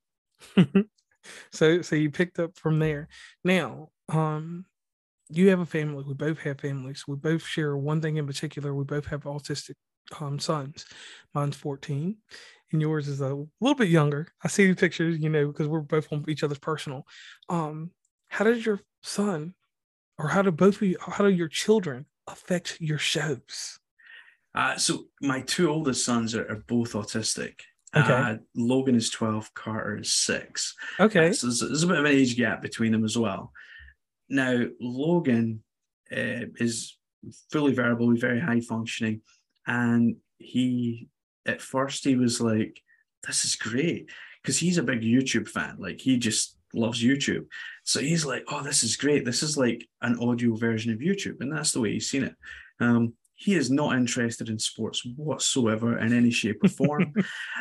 so so you picked up from there. Now, um, you have a family. We both have families. We both share one thing in particular. We both have autistic um, sons. Mine's fourteen, and yours is a little bit younger. I see the pictures, you know, because we're both on each other's personal. Um, how does your son, or how do both of you, how do your children affect your shows? Uh, so my two oldest sons are, are both autistic. Okay. Uh, Logan is twelve, Carter is six. Okay. Uh, so there's, there's a bit of an age gap between them as well. Now, Logan uh, is fully verbal, very high functioning. And he, at first, he was like, this is great. Because he's a big YouTube fan. Like, he just loves YouTube. So he's like, oh, this is great. This is like an audio version of YouTube. And that's the way he's seen it. Um, he is not interested in sports whatsoever in any shape or form.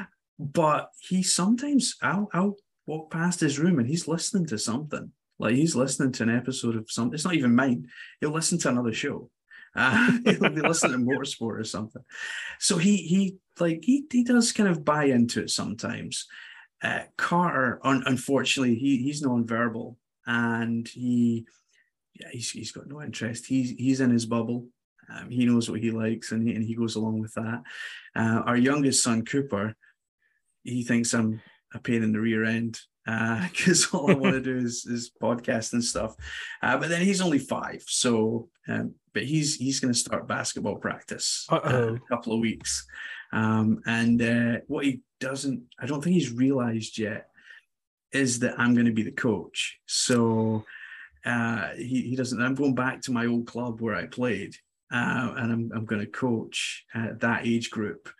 But he sometimes, I'll, I'll walk past his room and he's listening to something. Like, he's listening to an episode of something. It's not even mine. He'll listen to another show. Uh, he'll be listening to motorsport or something. So he, he like, he, he does kind of buy into it sometimes. Uh, Carter, un- unfortunately, he, he's non-verbal, and he, yeah, he's, he's got no interest. He's, he's in his bubble. Um, he knows what he likes, and he, and he goes along with that. Uh, our youngest son, Cooper, he thinks I'm a pain in the rear end, because uh, all I want to do is, is podcast and stuff. Uh, but then he's only five, so um, but he's he's going to start basketball practice uh, in a couple of weeks. Um, and uh, what he doesn't, I don't think he's realized yet, is that I'm going to be the coach. So uh, he he doesn't. I'm going back to my old club where I played, uh, and I'm I'm going to coach uh, that age group.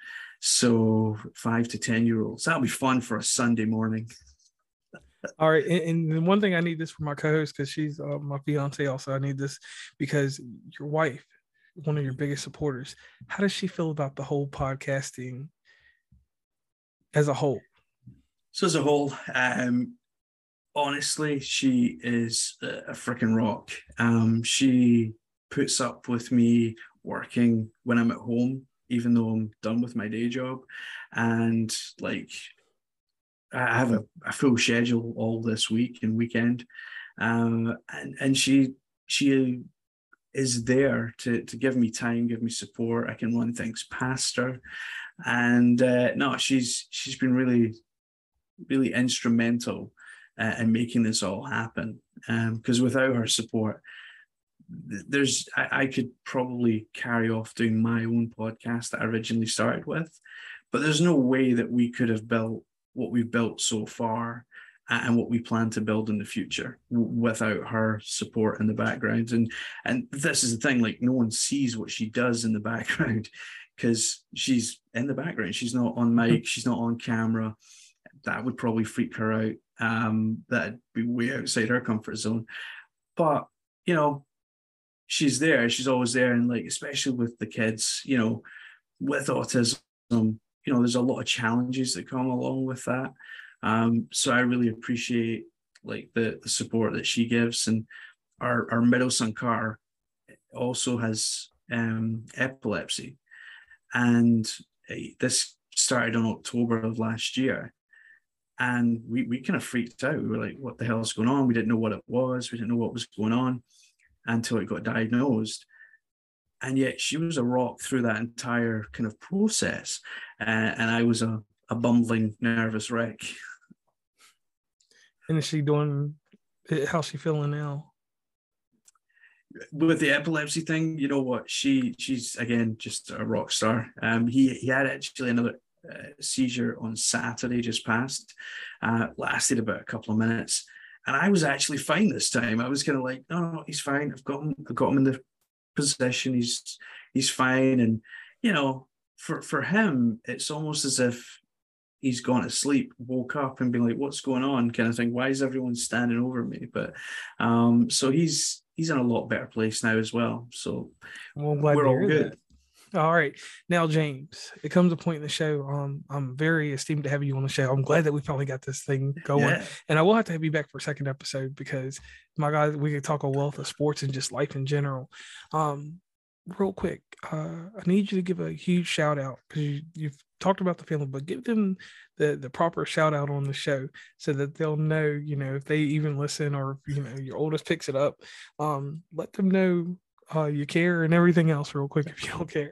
So five to ten year olds. That'll be fun for a Sunday morning. All right, and, and one thing I need this for my co-host, because she's uh, my fiance. Also, I need this because your wife, one of your biggest supporters, how does she feel about the whole podcasting as a whole? So as a whole, um, honestly, she is a, a freaking rock. Um, she puts up with me working when I'm at home, even though I'm done with my day job, and like, I have a, a full schedule all this week and weekend, um, and and she she is there to to give me time, give me support. I can run things past her, and uh, no, she's she's been really really instrumental uh, in making this all happen. Because um, without her support, there's I, I could probably carry off doing my own podcast that I originally started with, but there's no way that we could have built what we've built so far and what we plan to build in the future without her support in the background. And and this is the thing, like, no one sees what she does in the background because she's in the background. She's not on mic, she's not on camera. That would probably freak her out. Um, that'd be way outside her comfort zone. But, you know, she's there, she's always there. And like, especially with the kids, you know, with autism, you know, there's a lot of challenges that come along with that. Um, so I really appreciate like the, the support that she gives. And our, our middle son, Carter, also has um, epilepsy. And this started in October of last year. And we, we kind of freaked out. We were like, what the hell is going on? We didn't know what it was. We didn't know what was going on until it got diagnosed. and yet she was a rock through that entire kind of process, uh, and I was a, a bumbling, nervous wreck. And is she doing? How's she feeling now? With the epilepsy thing, you know what? She she's again just a rock star. Um, he he had actually another uh, seizure on Saturday just passed, uh, lasted about a couple of minutes, and I was actually fine this time. I was kind of like, no, no, he's fine. I've got him. I've got him in the possession. He's he's fine, and you know, for for him, it's almost as if he's gone to sleep, woke up, and been like, "What's going on?" kind of thing. Why is everyone standing over me? But um, so he's he's in a lot better place now as well. So well, I'm glad we're to all hear good. That. All right. Now, James, it comes a point in the show. Um, I'm very esteemed to have you on the show. I'm glad that we finally got this thing going. Yeah. And I will have to have you back for a second episode because, my God, we could talk a wealth of sports and just life in general. Um, real quick, uh, I need you to give a huge shout out because you, you've talked about the family, but give them the, the proper shout out on the show so that they'll know, you know, if they even listen or, you know, your oldest picks it up, um, let them know Uh, you care and everything else real quick if you don't care.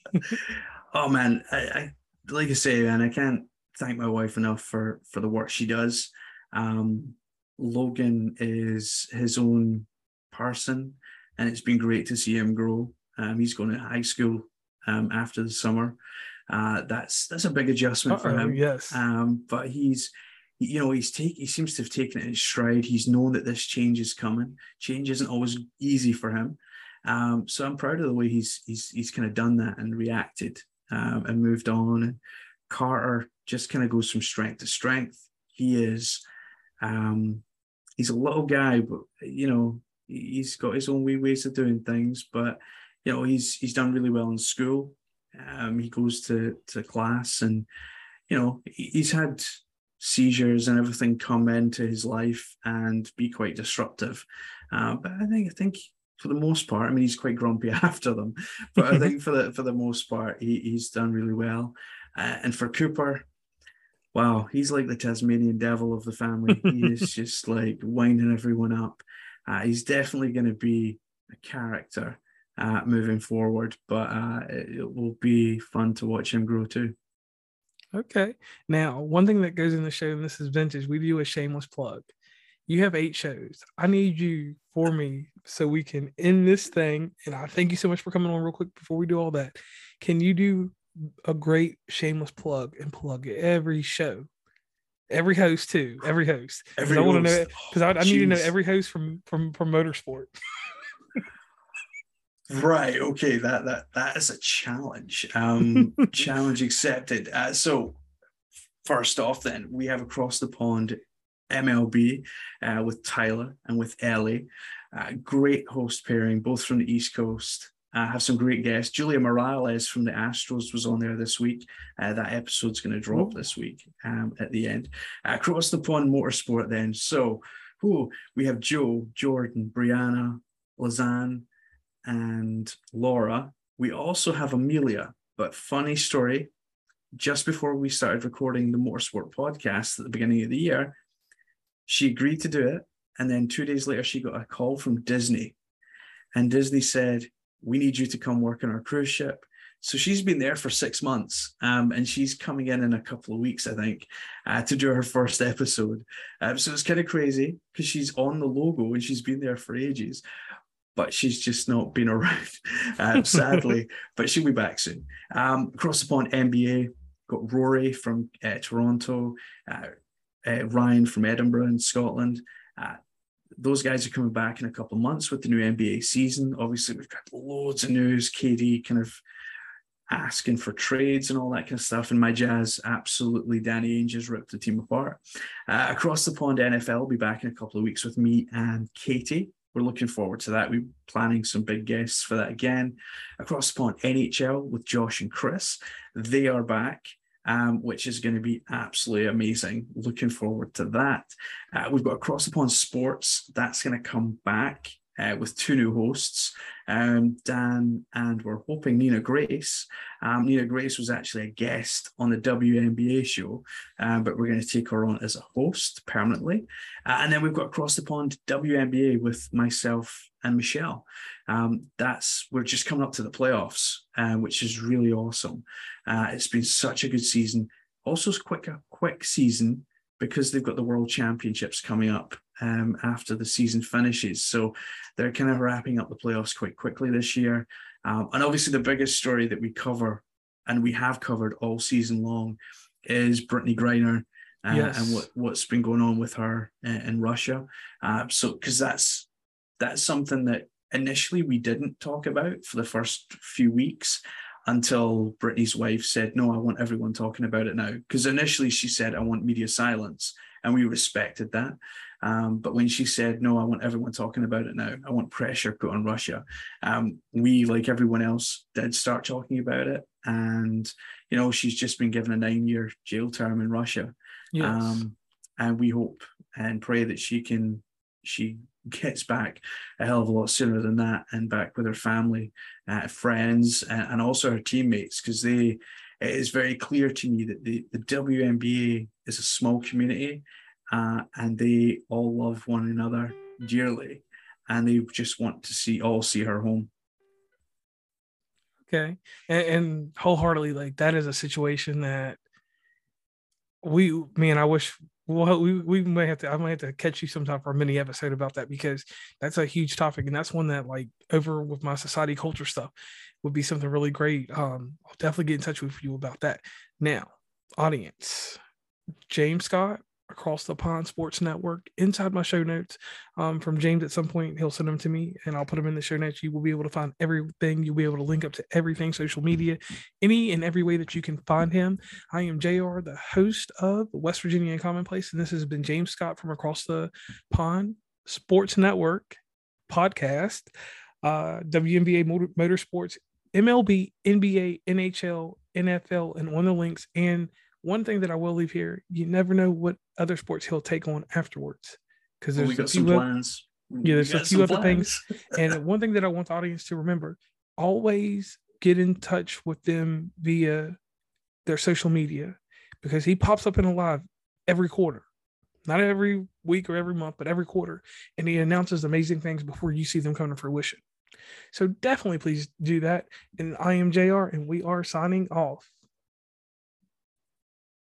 Oh man, I, I like I say, man, I can't thank my wife enough for for the work she does. Um, Logan is his own person, and it's been great to see him grow. Um, he's going to high school um, after the summer. Uh, that's that's a big adjustment Uh-oh, for him. Yes, um, but he's you know he's take he seems to have taken it in stride. He's known that this change is coming. Change isn't always easy for him. Um, so I'm proud of the way he's he's he's kind of done that and reacted um, and moved on. And Carter just kind of goes from strength to strength. He is um, he's a little guy, but you know he's got his own wee ways of doing things. But you know he's he's done really well in school. Um, he goes to to class, and you know he's had seizures and everything come into his life and be quite disruptive. Uh, but I think I think. For the most part, I mean, he's quite grumpy after them, but I think for the for the most part, he, he's done really well. Uh, and for Cooper, wow, he's like the Tasmanian devil of the family. He is just like winding everyone up. Uh, he's definitely going to be a character uh, moving forward, but uh, it, it will be fun to watch him grow too. Okay. Now, one thing that goes in the show, and this is vintage, we do a shameless plug. You have eight shows. I need you for me so we can end this thing. And I thank you so much for coming on real quick before we do all that. Can you do a great shameless plug and plug every show? Every host too. Every host. Because I want to know because I, I need to know every host from from from motorsport. Right. Okay. That that that is a challenge. Um, challenge accepted. Uh, so first off, then we have Across the Pond M L B uh, with Tyler and with Ellie. Uh, great host pairing, both from the East Coast. Uh, have some great guests. Julia Morales from the Astros was on there this week. Uh, that episode's going to drop Ooh. this week um, at the end. Uh, Across the Pond Motorsport then. So ooh, we have Joe, Jordan, Brianna, Lazanne, and Laura. We also have Amelia. But funny story, just before we started recording the Motorsport podcast at the beginning of the year, she agreed to do it. And then two days later, she got a call from Disney. And Disney said, we need you to come work on our cruise ship. So she's been there for six months. Um, and she's coming in in a couple of weeks, I think, uh, to do her first episode. Um, so it's kind of crazy because she's on the logo and she's been there for ages. But she's just not been around, uh, sadly. But she'll be back soon. Um, Across the Pond N B A, got Rory from uh, Toronto, uh, Uh, Ryan from Edinburgh in Scotland. Uh, those guys are coming back in a couple of months with the new N B A season. Obviously, we've got loads of news. K D kind of asking for trades and all that kind of stuff. And my Jazz, absolutely, Danny Ainge has ripped the team apart. Uh, Across the Pond N F L will be back in a couple of weeks with me and Katie. We're looking forward to that. We're planning some big guests for that again. Across the Pond N H L with Josh and Chris. They are back. Um, which is going to be absolutely amazing. Looking forward to that. Uh, we've got Across the Pond Sports. That's going to come back uh, with two new hosts, um, Dan, and we're hoping Nina Grace. Um, Nina Grace was actually a guest on the W N B A show, um, but we're going to take her on as a host permanently. Uh, and then we've got Across the Pond W N B A with myself and Michelle. Um, that's we're just coming up to the playoffs, uh, which is really awesome. Uh, it's been such a good season. Also, it's quick a quick season because they've got the World Championships coming up um, after the season finishes. So they're kind of wrapping up the playoffs quite quickly this year. Um, and obviously, the biggest story that we cover and we have covered all season long is Brittney Griner. Uh, yes. And what, what's been going on with her in, in Russia. Uh, so, because that's that's something that initially we didn't talk about for the first few weeks until Brittney's wife said, no, I want everyone talking about it now. Because initially she said, I want media silence, and we respected that. Um, but when she said, no, I want everyone talking about it now, I want pressure put on Russia, um, we, like everyone else, did start talking about it. And, you know, she's just been given a nine-year jail term in Russia. Yes. Um, and we hope and pray that she can, she gets back a hell of a lot sooner than that, and back with her family, uh, friends, and, and also her teammates, because they, it is very clear to me that the, the W N B A is a small community, uh, and they all love one another dearly, and they just want to see all see her home. Okay, and, and wholeheartedly, like, that is a situation that we, me and I wish. Well, we we may have to. I might have to catch you sometime for a mini episode about that, because that's a huge topic, and that's one that, like, over with my society culture stuff would be something really great. Um, I'll definitely get in touch with you about that. Now, audience, James Scott, Across the Pond Sports Network, inside my show notes, um, from James. At some point, he'll send them to me, and I'll put them in the show notes. You will be able to find everything. You'll be able to link up to everything, social media, any and every way that you can find him. I am J R, the host of West Virginia Commonplace, and this has been James Scott from Across the Pond Sports Network podcast, uh, W N B A Motor, Motorsports, M L B, N B A, N H L, N F L, and on the links. And one thing that I will leave here, you never know what other sports he'll take on afterwards. Because there's well, we got a few some other, plans. Yeah, there's a few other plans. things. And one thing that I want the audience to remember, always get in touch with them via their social media, because he pops up in a live every quarter. Not every week or every month, but every quarter. And he announces amazing things before you see them come to fruition. So definitely please do that. And I am J R, and we are signing off.